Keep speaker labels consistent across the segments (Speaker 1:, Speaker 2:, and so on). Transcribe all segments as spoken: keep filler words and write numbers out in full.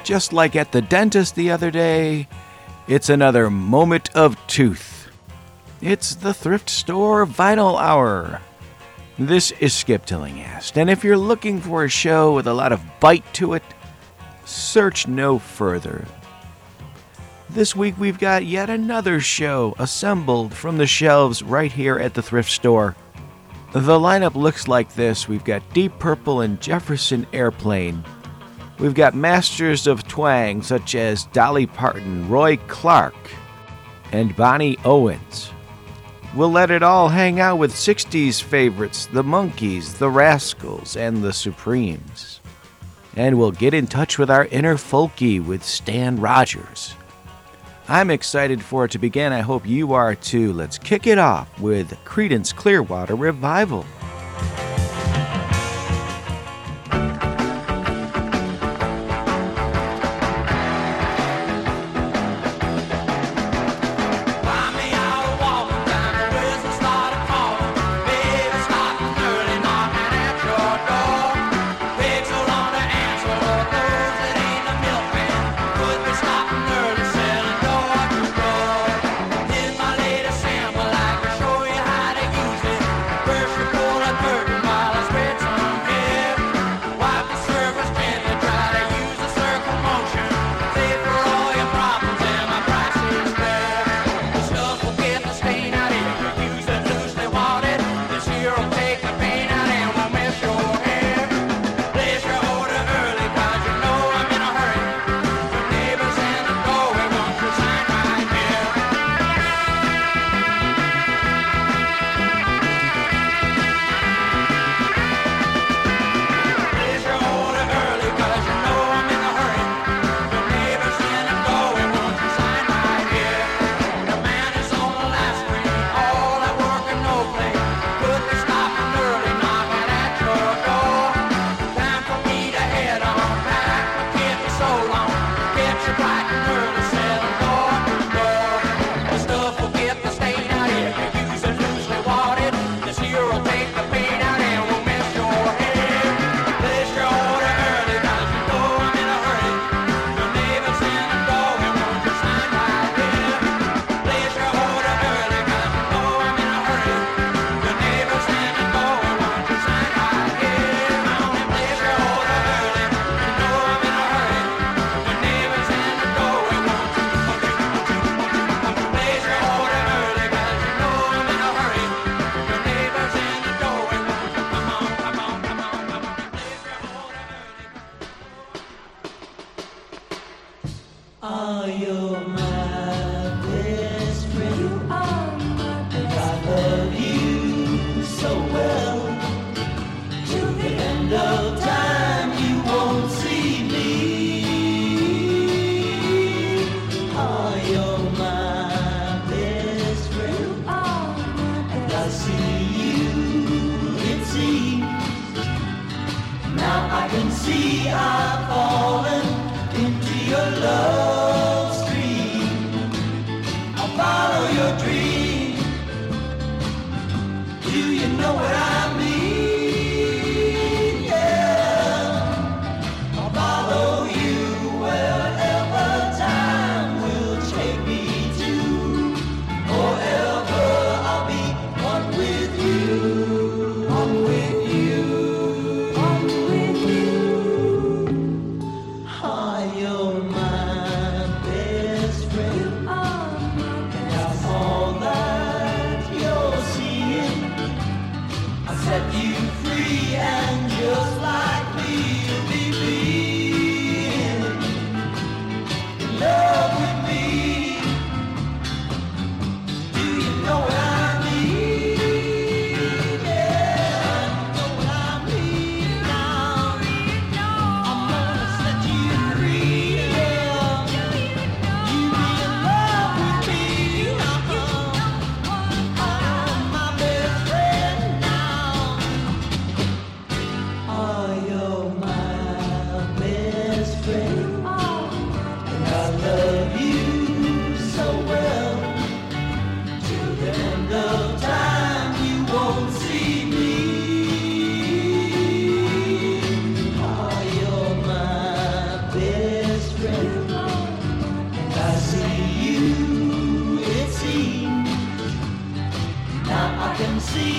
Speaker 1: just like at the dentist the other day, it's another moment of tooth. It's the Thrift Store Vinyl Hour. This is Skip Tillinghast, and if you're looking for a show with a lot of bite to it, search no further. This week we've got yet another show assembled from the shelves right here at the thrift store. The lineup looks like this. We've got Deep Purple and Jefferson Airplane. We've got masters of twang such as Dolly Parton, Roy Clark, and Bonnie Owens. We'll let it all hang out with sixties favorites, the Monkees, the Rascals, and the Supremes. And we'll get in touch with our inner folkie with Stan Rogers. I'm excited for it to begin. I hope you are too. Let's kick it off with Creedence Clearwater Revival.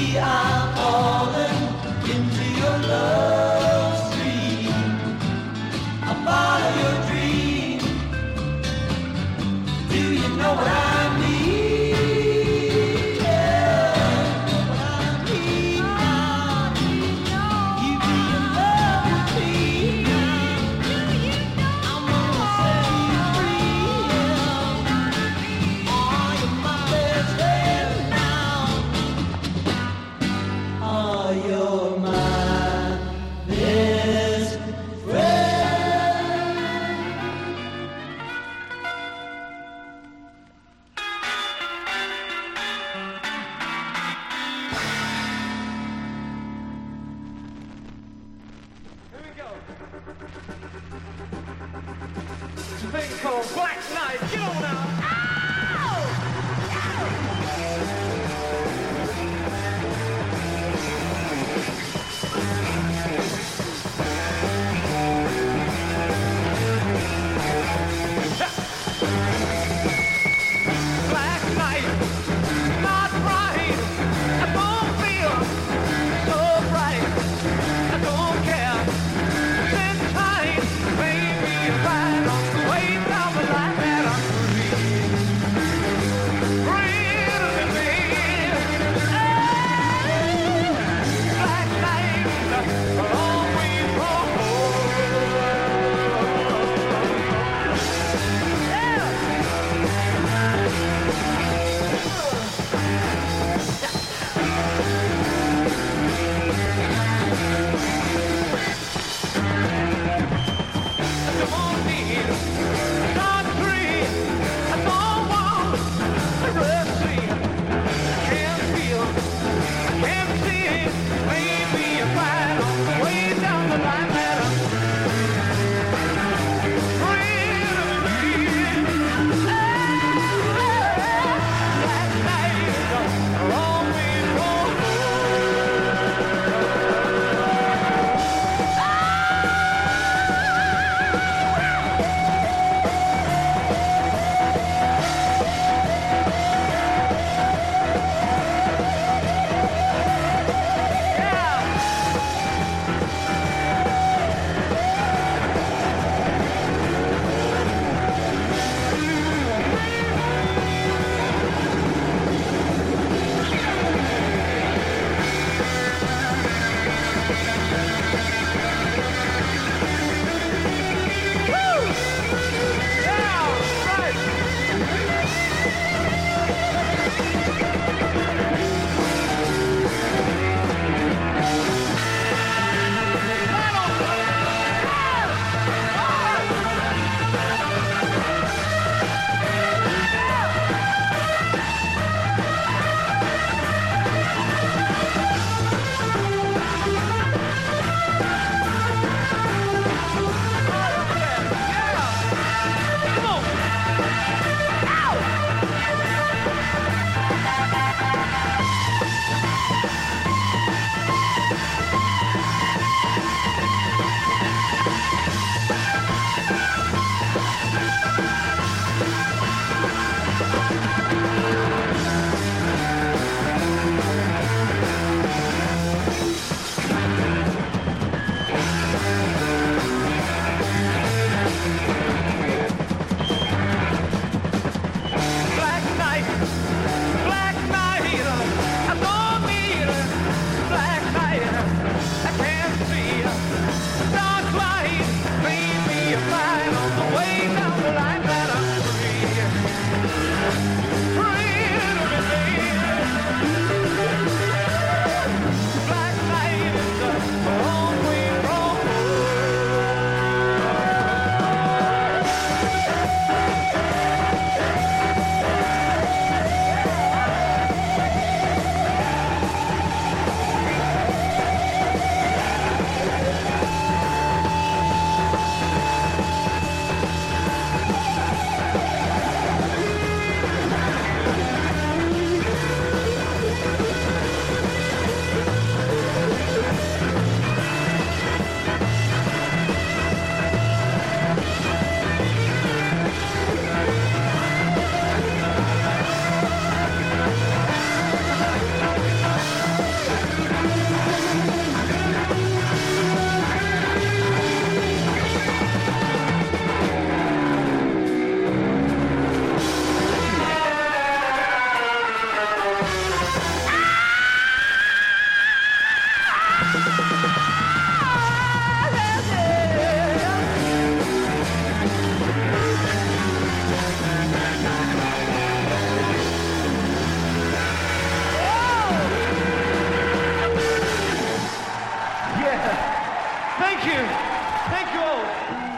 Speaker 2: I'm falling into your love stream. I follow your dream. Do you know what I mean? Yeah, what I mean now. You be in love with me. I'm gonna set you free. Yeah. Oh, you're my best friend now. Oh, you're my best friend.
Speaker 3: Here we go. It's a thing called Black Knight. Get on now. Black Knight, not right. I don't feel so bright. I don't care. Sit tight, baby, right on the way down the line that I'm free. you. Thank you all.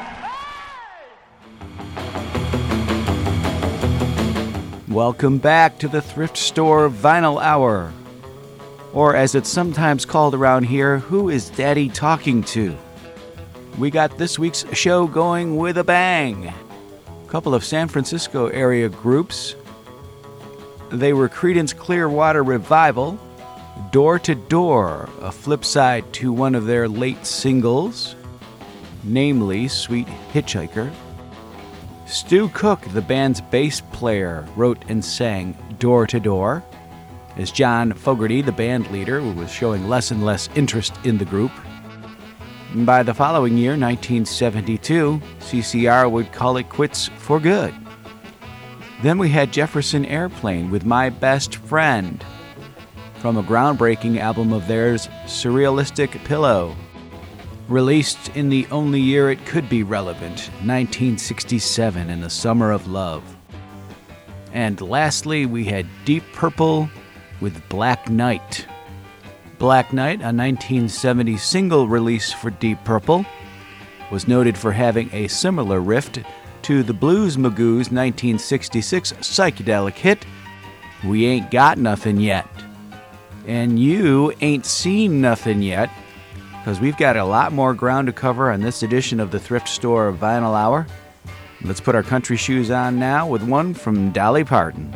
Speaker 1: Welcome back to the Thrift Store Vinyl Hour. Or as it's sometimes called around here, Who is Daddy Talking To? We got this week's show going with a bang. A couple of San Francisco area groups. They were Creedence Clearwater Revival, Door to Door, a flip side to one of their late singles, namely Sweet Hitchhiker. Stu Cook, the band's bass player, wrote and sang Door to Door, as John Fogerty, the band leader, was showing less and less interest in the group. And by the following year, nineteen seventy-two, C C R would call it quits for good. Then we had Jefferson Airplane with My Best Friend, from a groundbreaking album of theirs, Surrealistic Pillow, released in the only year it could be relevant, nineteen sixty-seven, in the summer of love. And lastly, we had Deep Purple with Black Knight. Black Knight, a nineteen seventy single release for Deep Purple, was noted for having a similar riff to the Blues Magoos' nineteen sixty-six psychedelic hit, We Ain't Got Nothing Yet. And you ain't seen nothing yet, because we've got a lot more ground to cover on this edition of the Thrift Store Vinyl Hour. Let's put our country shoes on now with one from Dolly Parton.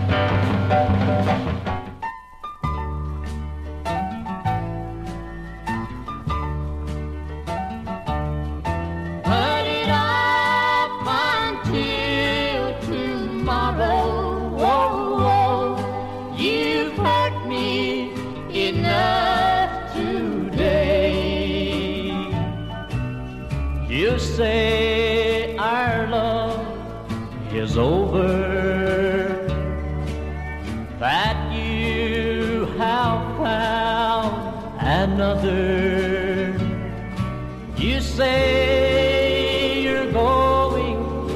Speaker 2: Put it off until tomorrow. Whoa, whoa. You've hurt me enough today.
Speaker 3: You say our love is over, that you have found another. You say you're going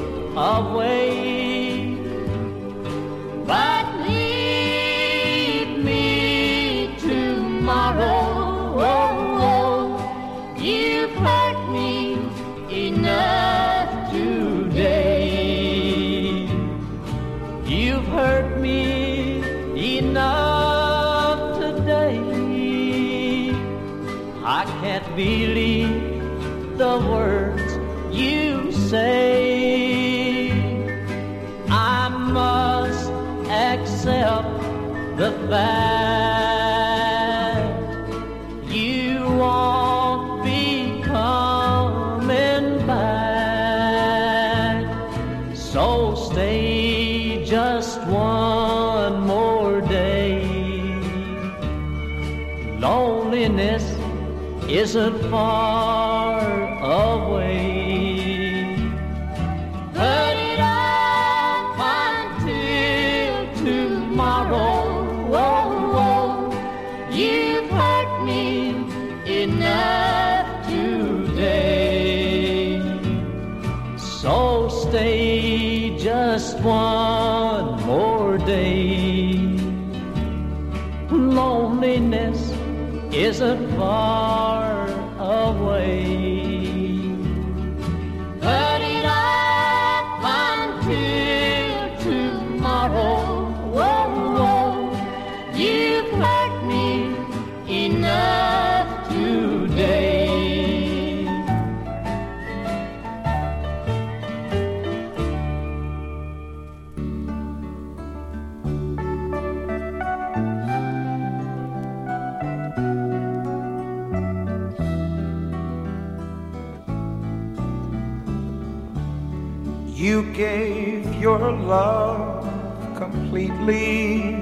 Speaker 3: away,
Speaker 2: But leave me tomorrow. Whoa, whoa. You've hurt me enough today.
Speaker 3: you've hurt me enough today. I can't believe the words you say. I must accept the fact you won't be coming back. So stay just one more day. Loneliness isn't far away.
Speaker 2: Put it off until tomorrow. Whoa, whoa. You've hurt me enough today.
Speaker 3: So stay just one more day. Loneliness isn't far away.
Speaker 2: Put it off until tomorrow. Whoa, whoa. You've hurt me enough today.
Speaker 4: You gave your love completely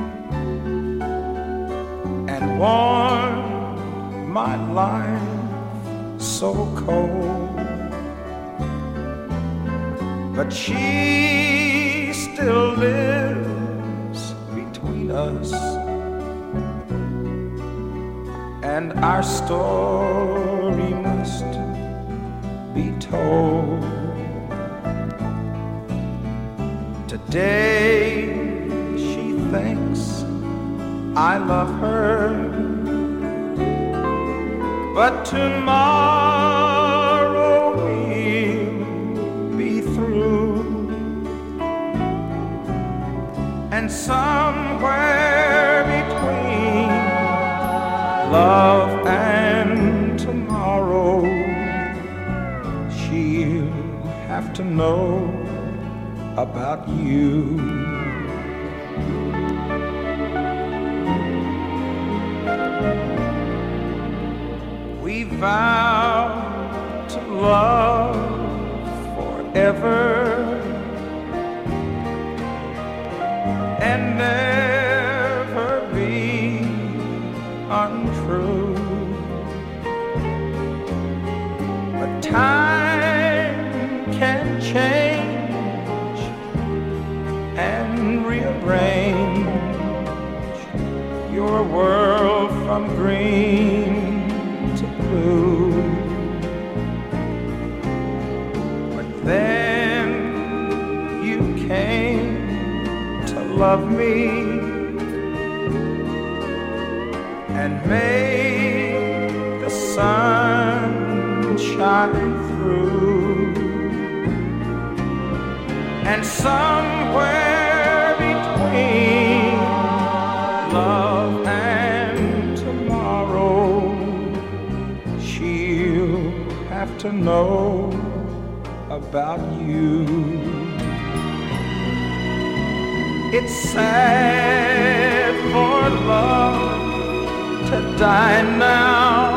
Speaker 4: and warmed my life so cold. But she still lives between us, and our story must be told. Today she thinks I love her, but tomorrow somewhere between love and tomorrow, she'll have to know about you. We vowed to love forever and never be untrue. But time can change and rearrange your world from green to blue. But then you came to love me and made the sun shine through. And somewhere between love and tomorrow, she'll have to know about you. It's sad for love to die now,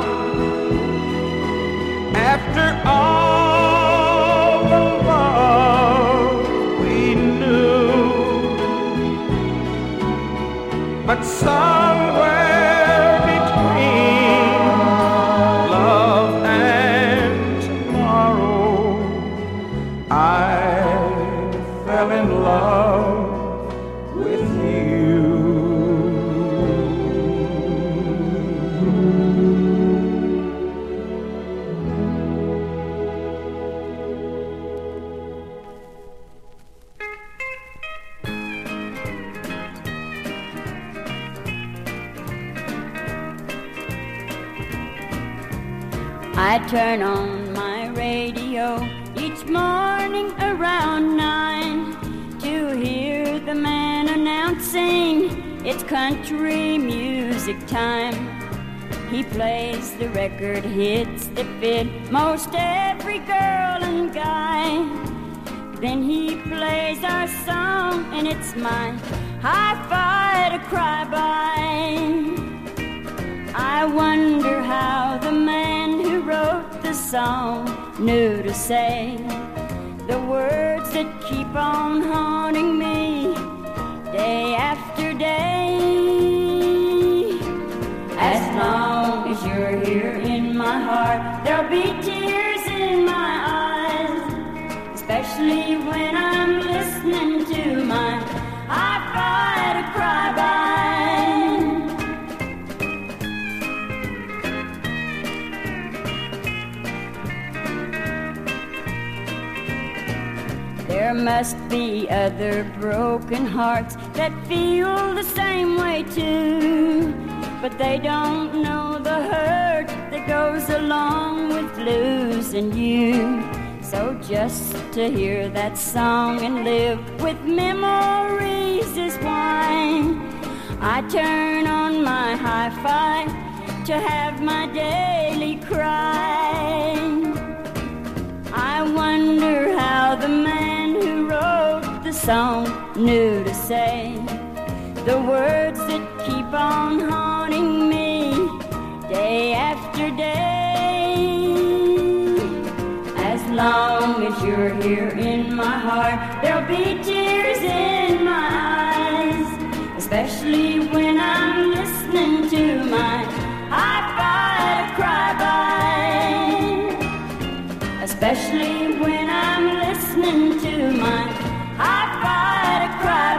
Speaker 4: after all the love we knew. But somewhere between love and tomorrow, I fell in love with you.
Speaker 5: I turn on my radio each morning around nine to hear the man announcing it's country music time. He plays the record hits that fit most every girl and guy. Then he plays our song and it's my hi-fi to cry by. I wonder how the man who wrote the song knew to say the words that keep on haunting me day after day. As long as you're here in my heart, there'll be tears in my eyes, especially when I'm listening to my hi-fi to cry by. There must be other broken hearts that feel the same way too, but they don't know the hurt that goes along with losing you. So just to hear that song and live with memories is why I turn on my hi-fi to have my daily cry. I wonder how the man who wrote the song knew to say the words that keep on haunting me day after day. As long as you're here in my heart, there'll be tears in my eyes, especially when I'm listening to my hi-fi to cry by, especially when I'm listening to my hi-fi to cry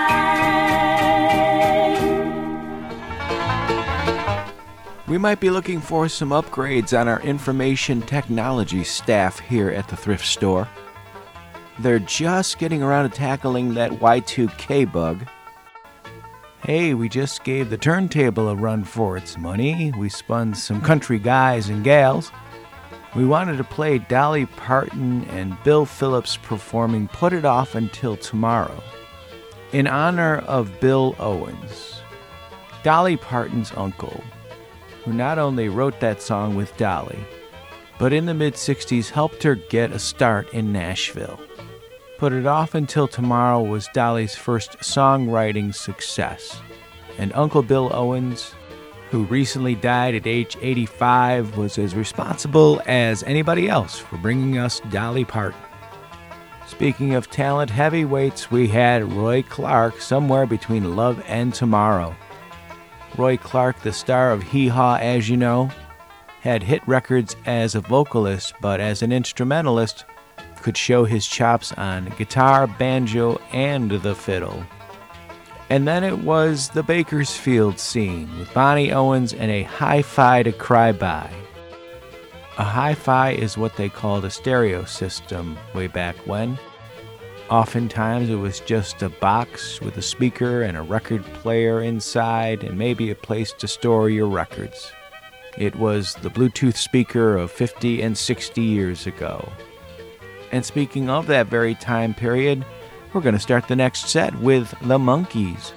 Speaker 5: by.
Speaker 1: We might be looking for some upgrades on our information technology staff here at the thrift store. They're just getting around to tackling that Y two K bug. Hey, we just gave the turntable a run for its money. We spun some country guys and gals. We wanted to play Dolly Parton and Bill Phillips performing Put It Off Until Tomorrow. in honor of Bill Owens, Dolly Parton's uncle, who not only wrote that song with Dolly, but in the mid-sixties helped her get a start in Nashville. Put It Off Until Tomorrow was Dolly's first songwriting success, and Uncle Bill Owens, who recently died at age eighty-five, was as responsible as anybody else for bringing us Dolly Parton. Speaking of talent heavyweights, we had Roy Clark somewhere between Love and Tomorrow. Roy Clark, the star of Hee Haw As You Know, had hit records as a vocalist, but as an instrumentalist, could show his chops on guitar, banjo, and the fiddle. And then it was the Bakersfield scene with Bonnie Owens and a hi-fi to cry by. A hi-fi is what they called a stereo system way back when. Oftentimes it was just a box with a speaker and a record player inside and maybe a place to store your records. It was the Bluetooth speaker of fifty and sixty years ago. And speaking of that very time period, we're going to start the next set with the Monkees.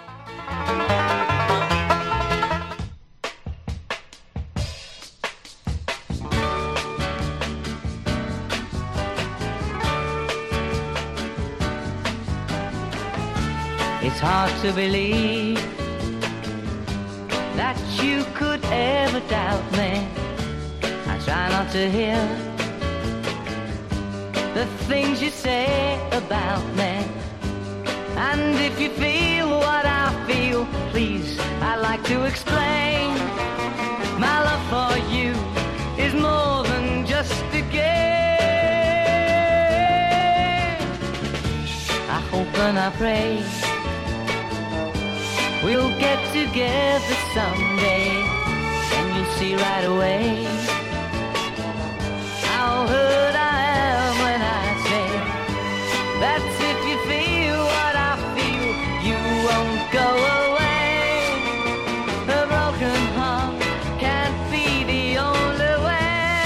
Speaker 2: It's hard to believe that you could ever doubt me. I try not to hear the things you say about me. And if you feel what I feel, please, I'd like to explain. My love for you is more than just a game. I hope and I pray we'll get together someday, and you'll see right away how hurt I am when I say that's if you feel what I feel, you won't go away. A broken heart can't be the only way.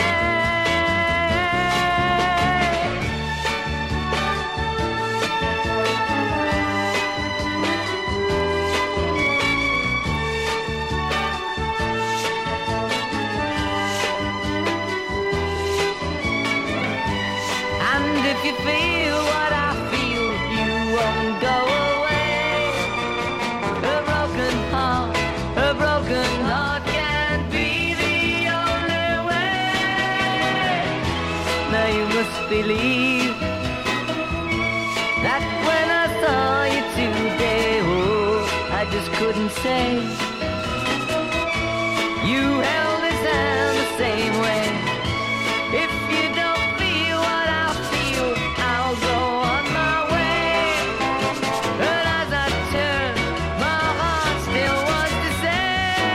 Speaker 2: And if you feel what I feel, you won't go away. A broken heart, a broken heart can't be the only way. Now you must believe that when I saw you today, oh, I just couldn't say. You held his hand the same way. If you don't feel what I feel, I'll go on my way. But as I turn, my heart still wants to say,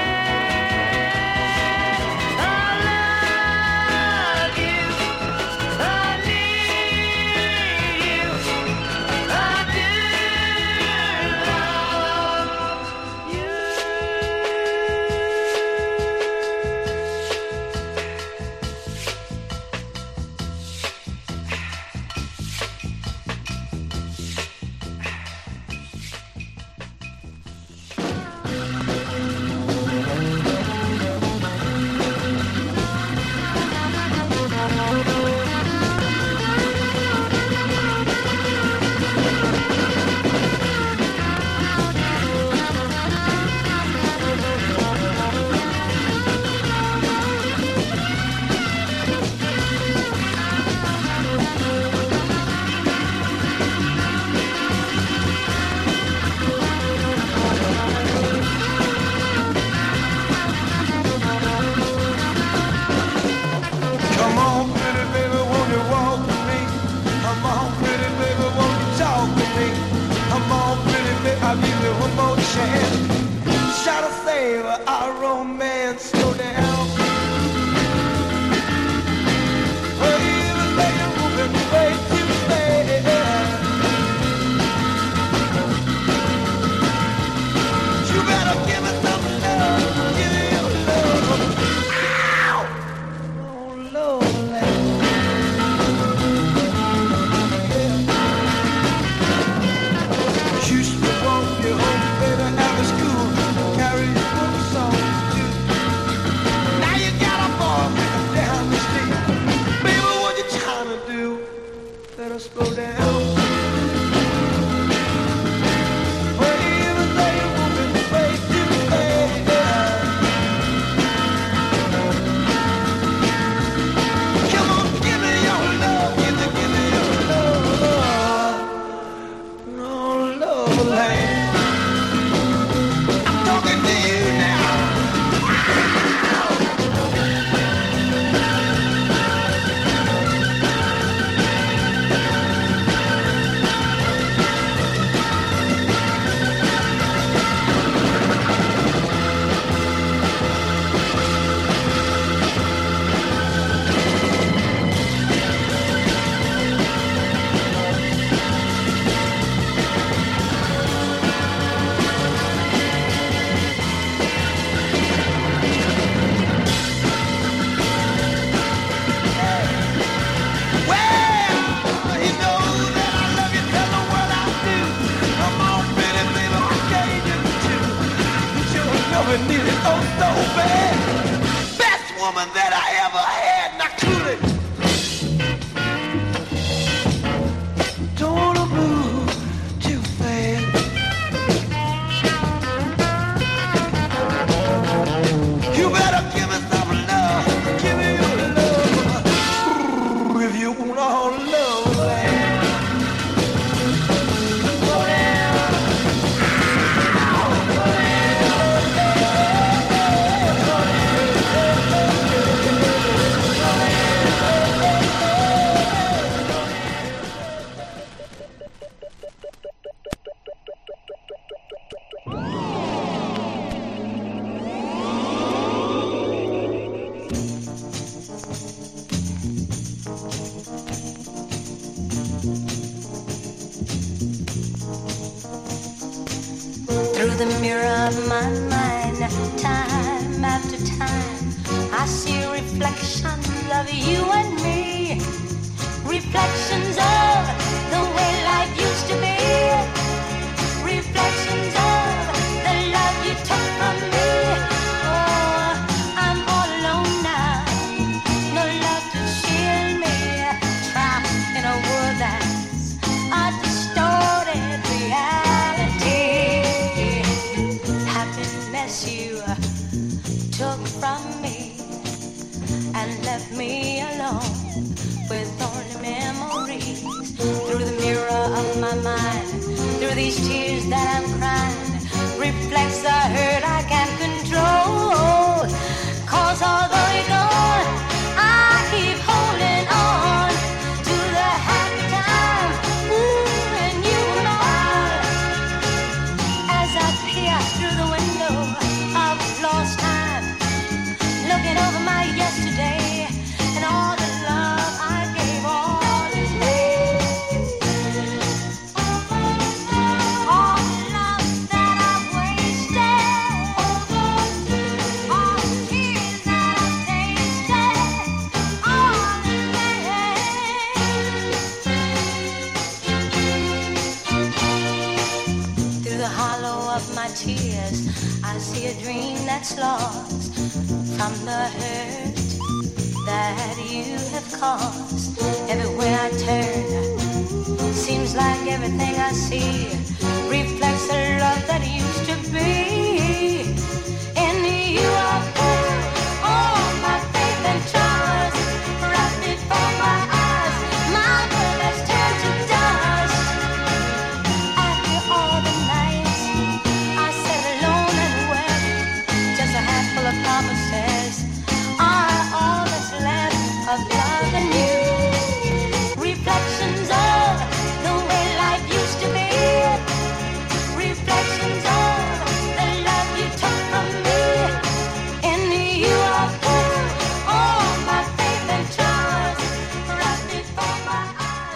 Speaker 2: I love you, I need you, I do love you.
Speaker 4: Come on, pretty baby, won't you walk with me? Come on, pretty baby, won't you talk with me? Come on, pretty baby, I'll give you one more chance. Shall I save our romance? Slow down. Baby, baby, moving way too fast. You better give me some love, give me your love. Ow! Oh, Lord. You should
Speaker 6: of my mind. Time after time, I see reflections of you and me. Reflections of the way life used to be. Reflections of the love you took from me. Oh, I'm all alone now. No love to shield me. Trapped in a world that's a distorted reality. Happiness you took from me and left me alone with only memories. Through the mirror of my mind, through these tears that I'm crying, reflects the hurt I can't control. Cause although you're gone, I keep holding on to the happy time. Ooh, and you and all. As I peer through the window of lost time, looking over my yesterday and all the love I gave all is made. All the love that I've wasted, all the tears that I've tasted, all is made. Through the hollow of my tears, I see a dream that's lost from the hurt that you have caused. Everywhere I turn, seems like everything I see reflects the love that used to be. In you I put all my faith and trust, right before my eyes, my world has turned to dust. After all the nights I sat alone and wept, just a handful of promises are all that's left of love and you. Reflections of the way life used to be. Reflections of the love you took from me. In you I put all my faith and trust, right before my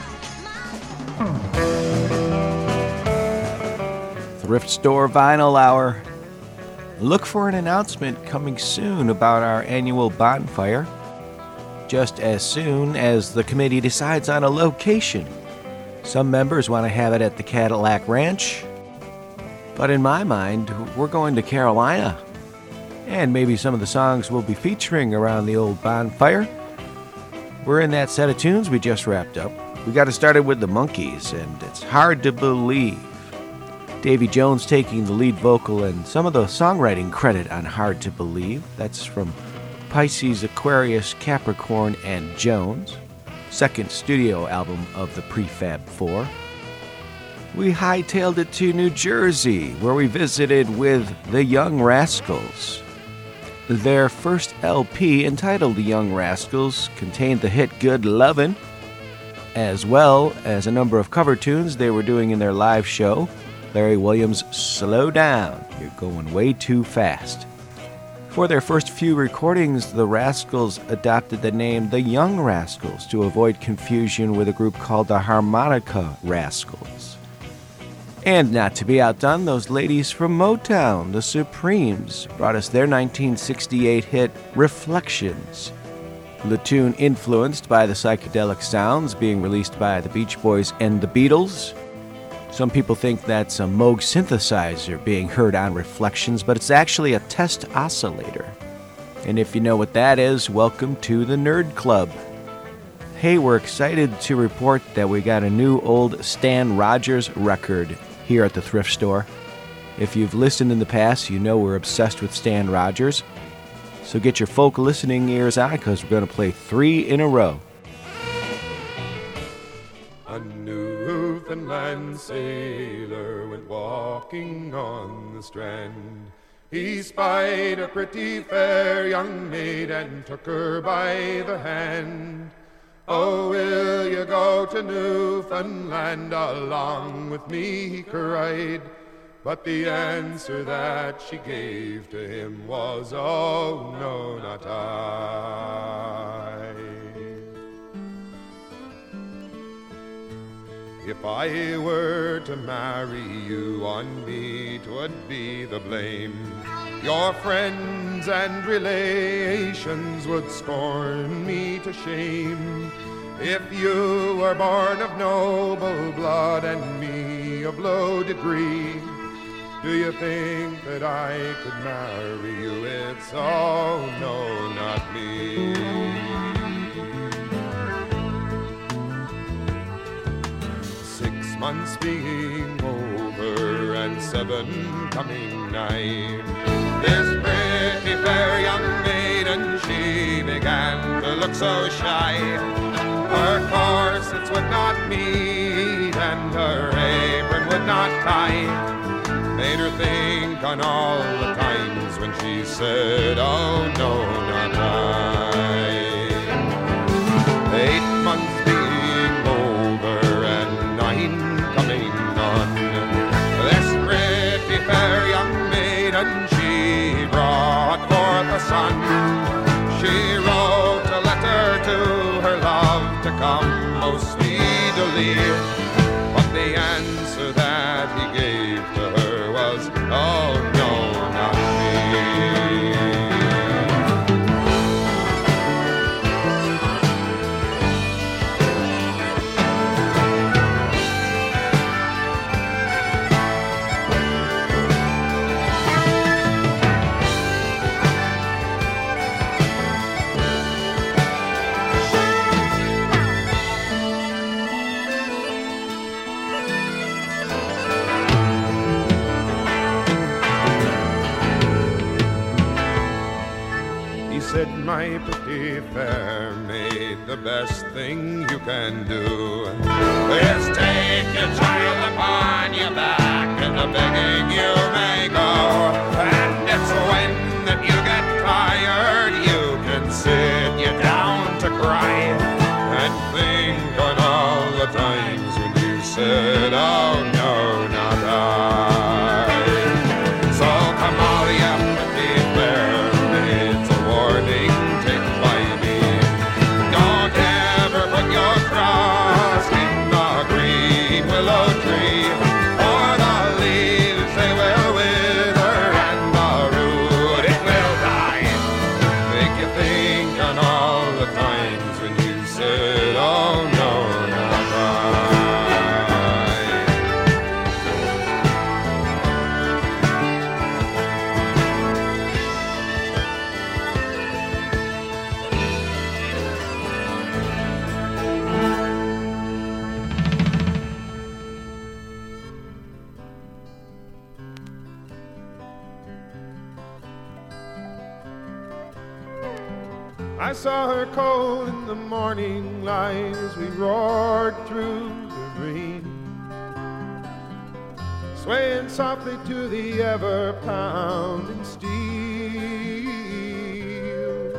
Speaker 6: eyes.
Speaker 1: Thrift Store Vinyl Hour. Look for an announcement coming soon about our annual bonfire, just as soon as the committee decides on a location. Some members want to have it at the Cadillac Ranch, but in my mind, we're going to Carolina. And maybe some of the songs we'll be featuring around the old bonfire. We're in that set of tunes we just wrapped up. We got it started with the Monkees, and It's Hard to Believe. Davy Jones taking the lead vocal and some of the songwriting credit on Hard to Believe. That's from Pisces, Aquarius, Capricorn, and Jones, second studio album of the Prefab Four. We hightailed it to New Jersey, where we visited with the Young Rascals. Their first L P, entitled The Young Rascals, contained the hit Good Lovin', as well as a number of cover tunes they were doing in their live show. Larry Williams' Slow Down, You're Going Way Too Fast. For their first few recordings, the Rascals adopted the name The Young Rascals to avoid confusion with a group called the Harmonica Rascals. And not to be outdone, those ladies from Motown, the Supremes, brought us their nineteen sixty-eight hit Reflections. The tune influenced by the psychedelic sounds being released by the Beach Boys and the Beatles. Some people think that's a Moog synthesizer being heard on Reflections, but it's actually a test oscillator. And if you know what that is, welcome to the Nerd Club. Hey, we're excited to report that we got a new old Stan Rogers record here at the thrift store. If you've listened in the past, you know we're obsessed with Stan Rogers. So get your folk listening ears on, because we're going to play three in a row.
Speaker 7: A Newfoundland sailor went walking on the strand. He spied a pretty fair young maid and took her by the hand. Oh, will you go to Newfoundland along with me, he cried. But the answer that she gave to him was, oh, no, not I. If I were to marry you, on me 'twould be the blame. Your friends and relations would scorn me to shame. If you were born of noble blood and me of low degree, do you think that I could marry you? It's oh no, not me. Six months being over and seven coming nigh, this pretty fair young maiden, she began to look so shy. Her corsets would not meet and her apron would not tie. Made her think on all the times when she said, oh no, not I. Eight months being over and nine coming on, this pretty fair young maiden, she brought forth a son. She wrote a letter to her love to come most speedily, but the answer that he gave to her was, oh no, not me. Said, my pretty fair maid, the best thing you can do is take your child upon your back and a begging you may go. And it's when that you get tired you can sit you down to cry and think on all the times when you said, oh no, not I. So come all you pretty fair maids, a warning take by me. Don't ever put your trust in the green willow tree, for the leaves they will wither and the root it will die. Make you think on all the times when you said, oh no, not I. I saw her cold in the morning light as we roared through the rain, swaying softly to the ever-pounding steel.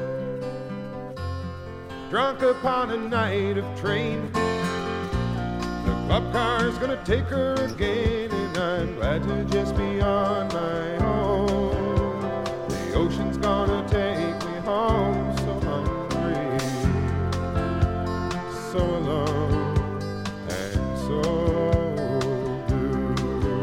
Speaker 7: Drunk upon a night of train, the club car's gonna take her again, and I'm glad to just be on my own. The ocean's gonna take me home, so hungry, so alone, and so blue.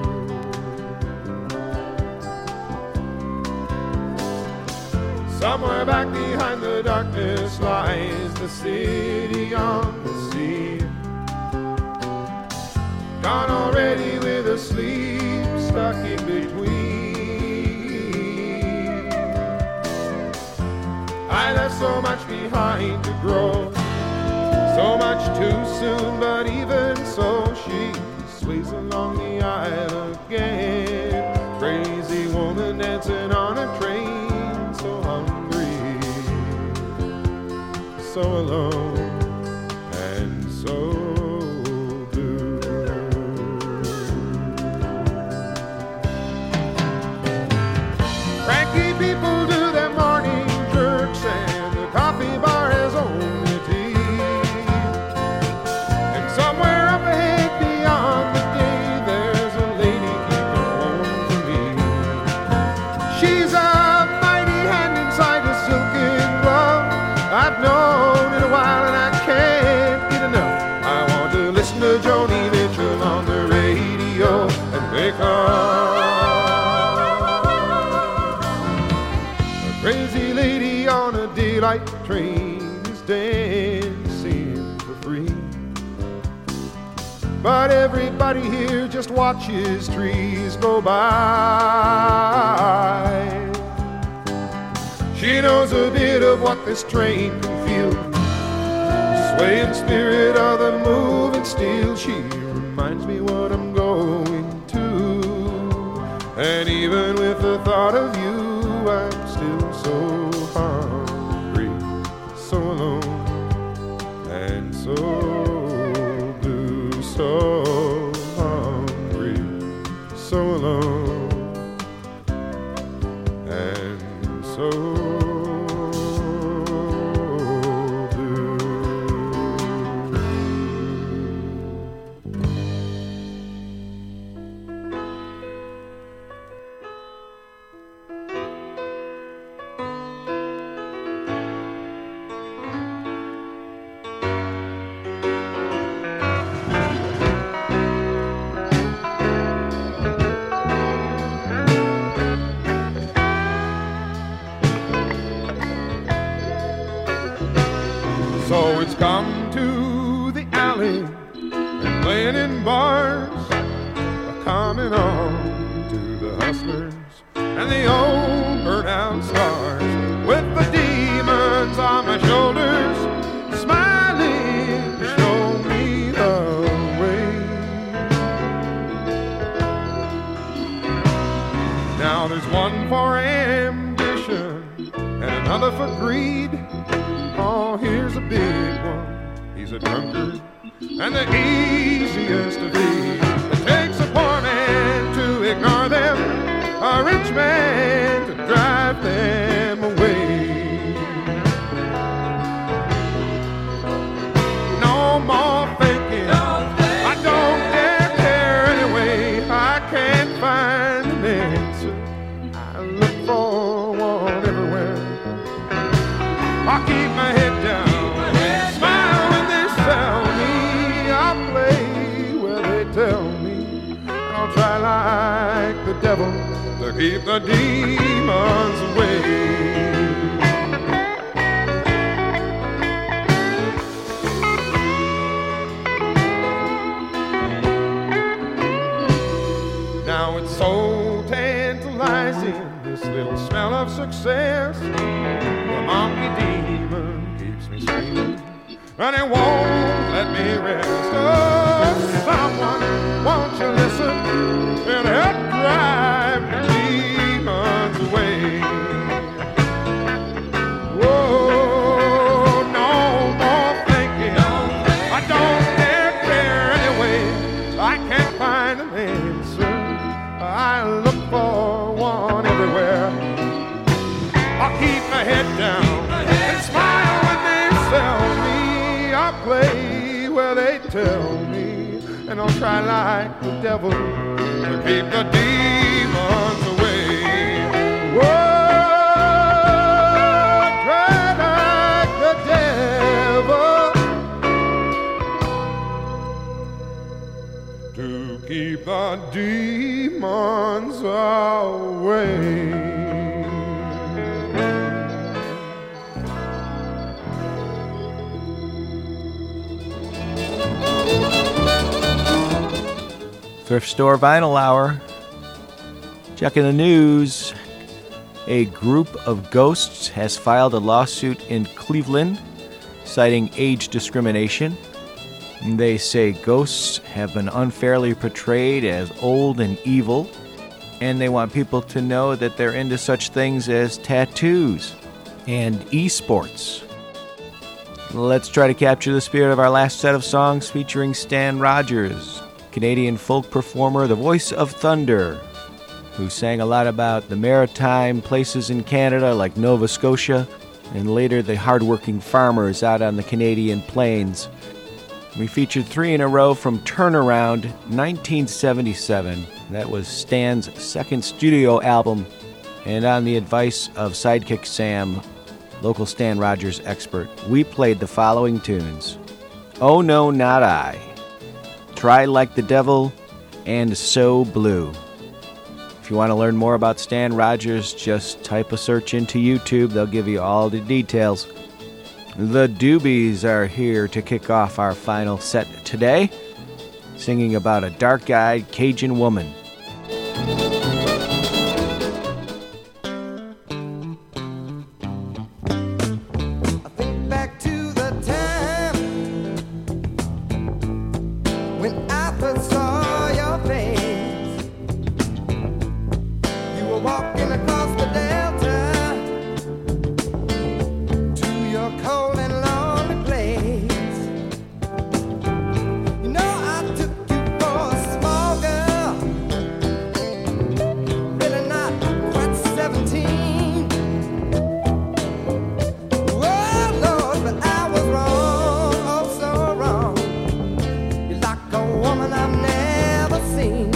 Speaker 7: Somewhere back behind the darkness lies the city on the sea, gone already with a sleep stuck in between. I left so much behind to grow, so much too soon, but even so she sways along the aisle again. Crazy woman dancing on a train, so hungry, so alone, and so blue. Cranky people do their morning jerks, and the coffee bar has only tea. And somewhere up ahead beyond the day, there's a lady keeping warm for me. She's a mighty hand inside a silken glove. I've known it a while and I can't get enough. I want to listen to Joni Mitchell on the radio and make her a daylight train is dancing for free. But everybody here just watches trees go by. She knows a bit of what this train can feel, swaying spirit of the moving steel. She reminds me what I'm going to, and even with the thought of you, I'm still so hungry, so alone, and so blue, so hungry, so alone, and so So it's come to the alley and playing in bars, coming on to the hustlers and the old burnt-out stars, with the demons on my shoulders, smiling to show me the way. Now there's one for ambition and another for greed. Oh, here's a big one, he's a drunkard, and the easiest to feed. It takes a poor man to ignore them, a rich man to drive them away. No more thinking, I don't dare care anyway. I can't find an answer, I look for one everywhere. I'll keep my head down, smile when they tell me, I'll play where they tell me, I'll try like the devil to keep the demons away. Now it's so tantalizing, this little smell of success. The monkey demon keeps me screaming, and it won't let me rest. Oh, someone, won't you listen and help drive the demons away? Whoa, no more thinking, I don't dare care anyway. I can't find an answer, I look for one everywhere. I'll keep my head down and smile when they sell me. I'll play where they tell me, and I'll try like the devil to keep the demons away. Whoa, try like the devil to keep the demons away.
Speaker 1: Thrift Store Vinyl Hour. Checking the news. A group of ghosts has filed a lawsuit in Cleveland citing age discrimination. They say ghosts have been unfairly portrayed as old and evil, and they want people to know that they're into such things as tattoos and esports. Let's try to capture the spirit of our last set of songs featuring Stan Rogers, Canadian folk performer, the voice of thunder, who sang a lot about the maritime places in Canada like Nova Scotia, and later the hardworking farmers out on the Canadian plains. We featured three in a row from Turnaround nineteen seventy-seven. That was Stan's second studio album, and on the advice of Sidekick Sam, local Stan Rogers expert, we played the following tunes: Oh No Not I, Try Like the Devil, and So Blue. If you want to learn more about Stan Rogers, just type a search into YouTube. They'll give you all the details. The Doobies are here to kick off our final set today, singing about a dark-eyed Cajun woman.
Speaker 4: I think back to the time when I first saw your face. You were walking across the Delta to your cold and lonely place. You know I took you for a small girl, really not quite seventeen. Oh Lord, but I was wrong, oh so wrong. You're like a woman I've never seen.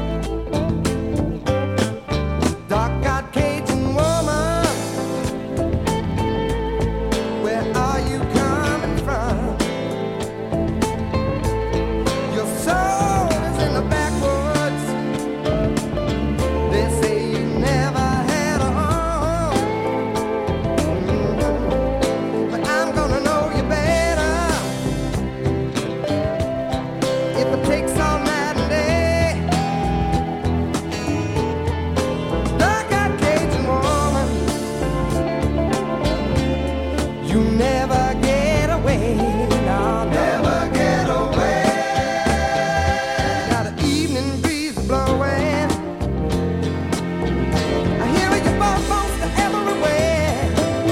Speaker 4: Dark-eyed Cajun woman, where are you coming from? Your soul is in the backwoods. They say you never had a home. Mhm. But I'm gonna know you better if it takes all night and day. Dark-eyed Cajun woman, you never get away. No, never get away. Got an evening breeze blowing. I hear your voice most everywhere.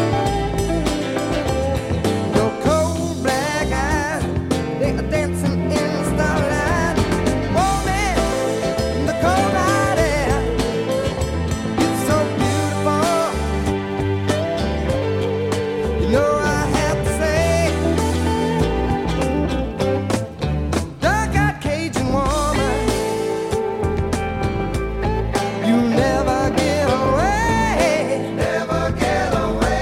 Speaker 4: Your cold black eyes, they are dancing in the starlight. Woman, in the cold night air, it's so beautiful. You know I have to say, dark-eyed Cajun woman, you never get away, never get away.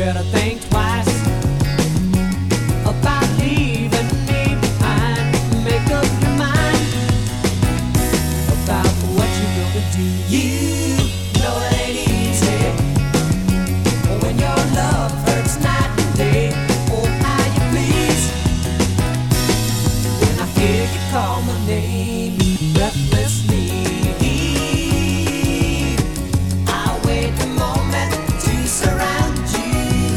Speaker 3: better think twice about leaving me behind. Make up your mind about what you're gonna do. You know it ain't easy when your love hurts night and day. Oh, how you please when I hear you call my name breathlessly. I wait a moment to surround you.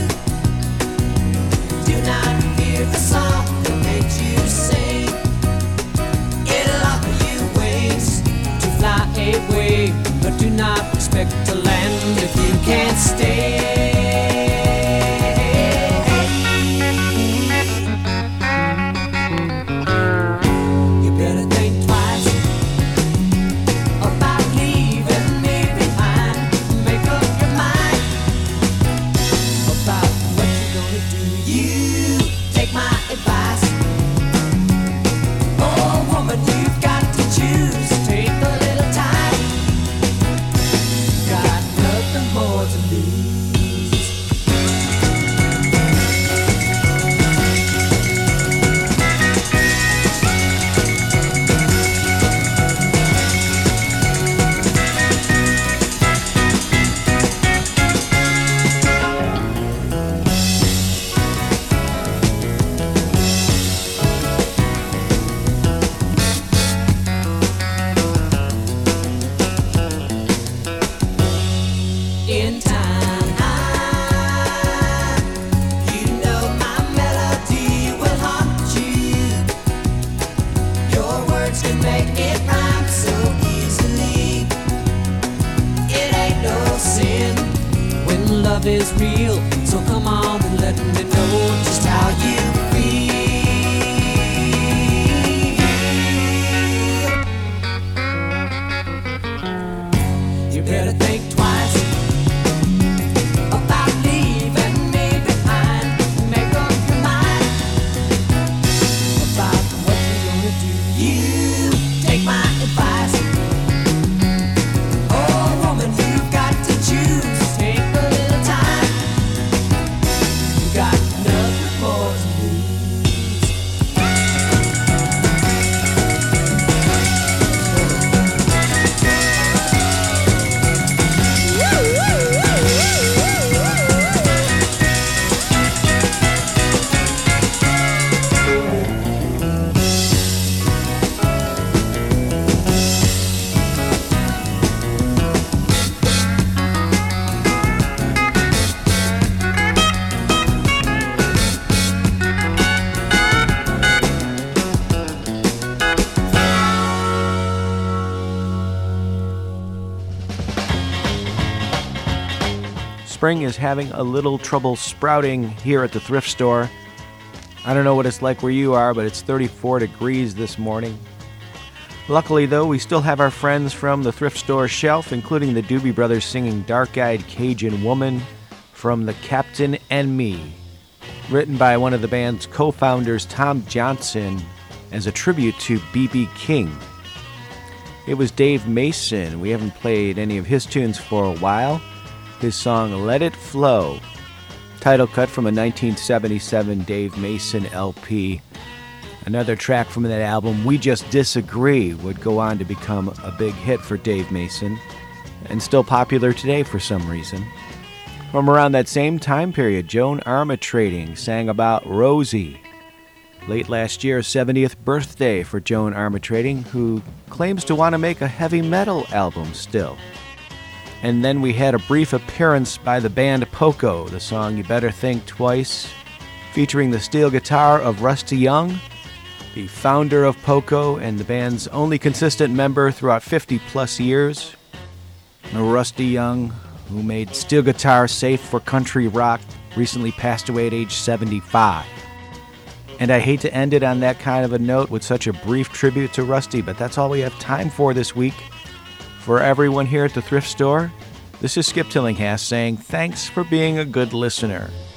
Speaker 3: Do not fear the song that makes you sing. It'll offer you wings to fly away, but do not expect to land if you can't stay. You better think twice about leaving me behind. Make up your mind about what you're gonna do. You take my advice. Oh, woman, you've got to choose. Take a little time. Got nothing more to lose. In time, you know my melody will haunt you. Your words can make it rhyme so easily. It ain't no sin when love is real. So come on and let me know just how you feel. You better think twice about leaving me behind. Make up your mind about what you're gonna do. You take my advice. Oh, woman, you've got to choose. Take a little time. You got nothing more to lose.
Speaker 1: Spring is having a little trouble sprouting here at the thrift store. I don't know what it's like where you are, but it's thirty-four degrees this morning. Luckily, though, we still have our friends from the thrift store shelf, including the Doobie Brothers singing Dark-Eyed Cajun Woman from The Captain and Me, written by one of the band's co-founders, Tom Johnson, as a tribute to B B King. It was Dave Mason. We haven't played any of his tunes for a while. His song Let It Flow, title cut from a nineteen seventy-seven Dave Mason L P. Another track from that album, We Just Disagree, would go on to become a big hit for Dave Mason, and still popular today for some reason. From around that same time period, Joan Armatrading sang about Rosie. Late last year, seventieth birthday for Joan Armatrading, who claims to want to make a heavy metal album still. And then we had a brief appearance by the band Poco, the song You Better Think Twice, featuring the steel guitar of Rusty Young, the founder of Poco and the band's only consistent member throughout fifty plus years. Rusty Young, who made steel guitar safe for country rock, recently passed away at age seventy-five. And I hate to end it on that kind of a note with such a brief tribute to Rusty, but that's all we have time for this week. For everyone here at the thrift store, this is Skip Tillinghast saying thanks for being a good listener.